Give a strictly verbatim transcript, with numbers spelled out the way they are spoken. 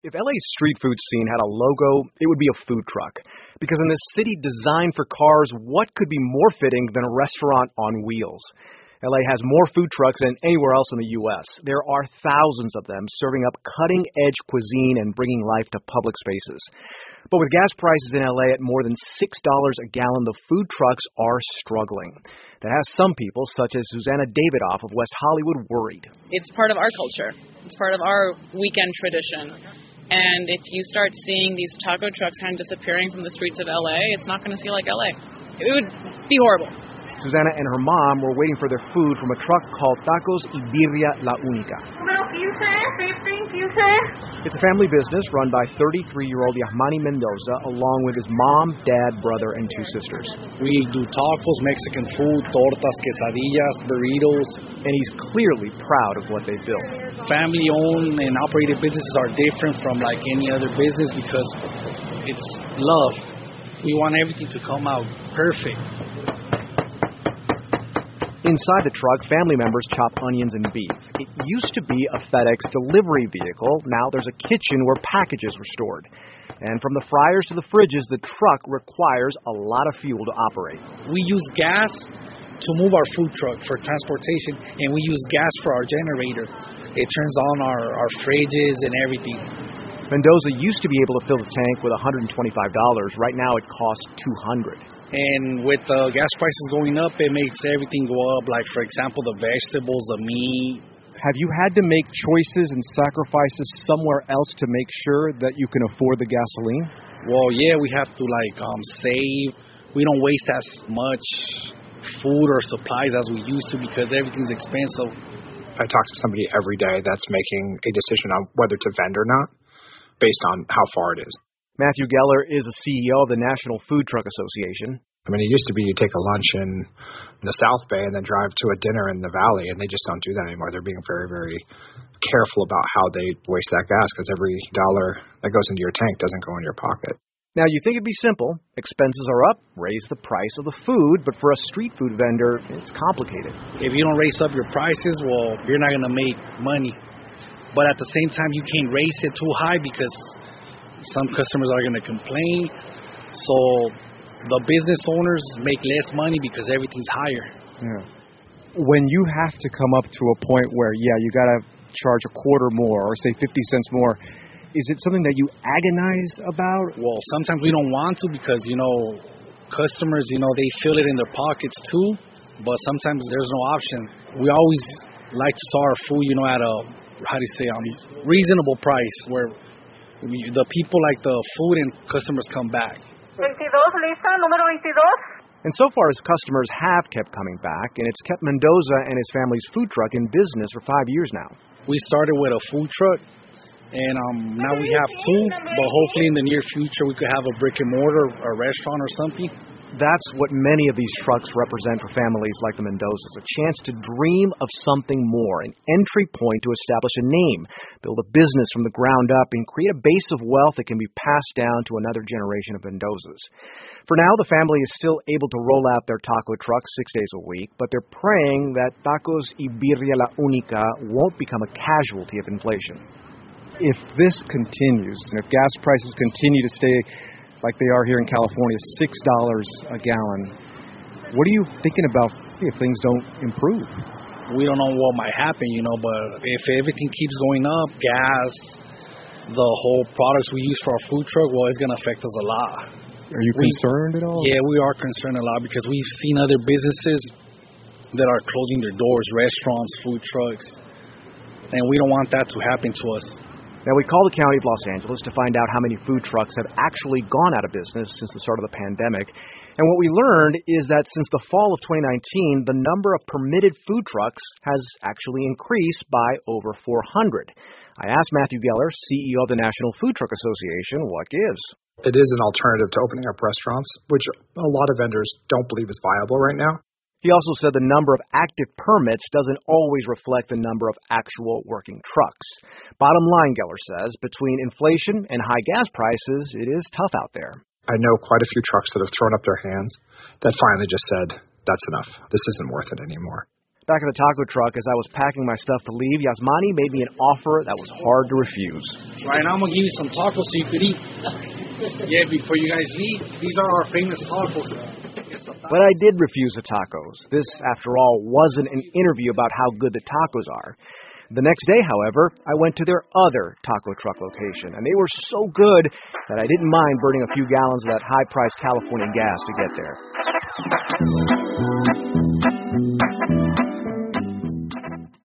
If L A's street food scene had a logo, it would be a food truck. Because in this city designed for cars, what could be more fitting than a restaurant on wheels? L A has more food trucks than anywhere else in the U S There are thousands of them serving up cutting-edge cuisine and bringing life to public spaces. But with gas prices in L A at more than six dollars a gallon, the food trucks are struggling. That has some people, such as Susanna Davidoff of West Hollywood, worried. It's part of our culture. It's part of our weekend tradition. And if you start seeing these taco trucks kind of disappearing from the streets of L A, it's not going to feel like L A. It would be horrible. Susanna and her mom were waiting for their food from a truck called Tacos y Birria La Única. It's a family business run by thirty-three-year-old Yasmani Mendoza, along with his mom, dad, brother, and two sisters. We do tacos, Mexican food, tortas, quesadillas, burritos. And he's clearly proud of what they built. Family-owned and operated businesses are different from like any other business because it's love. We want everything to come out perfect. Inside the truck, family members chop onions and beef. It used to be a FedEx delivery vehicle. Now there's a kitchen where packages were stored. And from the fryers to the fridges, the truck requires a lot of fuel to operate. We use gas to move our food truck for transportation, and we use gas for our generator. It turns on our, our fridges and everything. Mendoza used to be able to fill the tank with one hundred twenty-five dollars. Right now it costs two hundred dollars. And with the gas prices going up, it makes everything go up. Like, for example, the vegetables, the meat. Have you had to make choices and sacrifices somewhere else to make sure that you can afford the gasoline? Well, yeah, we have to, like, um, save. We don't waste as much food or supplies as we used to because everything's expensive. I talk to somebody every day that's making a decision on whether to vend or not based on how far it is. Matthew Geller is the C E O of the National Food Truck Association. I mean, it used to be you take a lunch in the South Bay and then drive to a dinner in the Valley, and they just don't do that anymore. They're being very, very careful about how they waste that gas because every dollar that goes into your tank doesn't go in your pocket. Now, you think it'd be simple. Expenses are up, raise the price of the food, but for a street food vendor, it's complicated. If you don't raise up your prices, well, you're not going to make money. But at the same time, you can't raise it too high because some customers are going to complain. So the business owners make less money because everything's higher. Yeah. When you have to come up to a point where, yeah, you got to charge a quarter more or say fifty cents more, is it something that you agonize about? Well, sometimes we don't want to because, you know, customers, you know, they feel it in their pockets too. But sometimes there's no option. We always like to sell our food, you know, at a, how do you say, um, reasonable price where we, the people like the food and customers come back. twenty-dos, lista, número twenty-dos. And so far, his customers have kept coming back, and it's kept Mendoza and his family's food truck in business for five years now. We started with a food truck, and um, now we have two, but hopefully in the near future we could have a brick and mortar, a restaurant or something. That's what many of these trucks represent for families like the Mendozas, a chance to dream of something more, an entry point to establish a name, build a business from the ground up, and create a base of wealth that can be passed down to another generation of Mendozas. For now, the family is still able to roll out their taco trucks six days a week, but they're praying that Tacos y Birria La Única won't become a casualty of inflation. If this continues, and if gas prices continue to stay like they are here in California, six dollars a gallon, what are you thinking about if things don't improve? We don't know what might happen, you know, but if everything keeps going up, gas, the whole products we use for our food truck, well, it's going to affect us a lot. Are you we, concerned at all? Yeah, we are concerned a lot because we've seen other businesses that are closing their doors, restaurants, food trucks, and we don't want that to happen to us. Now, we called the County of Los Angeles to find out how many food trucks have actually gone out of business since the start of the pandemic. And what we learned is that since the fall of twenty nineteen, the number of permitted food trucks has actually increased by over four hundred. I asked Matthew Geller, C E O of the National Food Truck Association, what gives. It is an alternative to opening up restaurants, which a lot of vendors don't believe is viable right now. He also said the number of active permits doesn't always reflect the number of actual working trucks. Bottom line, Geller says, between inflation and high gas prices, it is tough out there. I know quite a few trucks that have thrown up their hands that finally just said, that's enough. This isn't worth it anymore. Back at the taco truck, as I was packing my stuff to leave, Yasmani made me an offer that was hard to refuse. Right now, I'm going to give you some tacos so you could eat. Yeah, before you guys leave, these are our famous tacos. But I did refuse the tacos. This, after all, wasn't an interview about how good the tacos are. The next day, however, I went to their other taco truck location, and they were so good that I didn't mind burning a few gallons of that high-priced Californian gas to get there.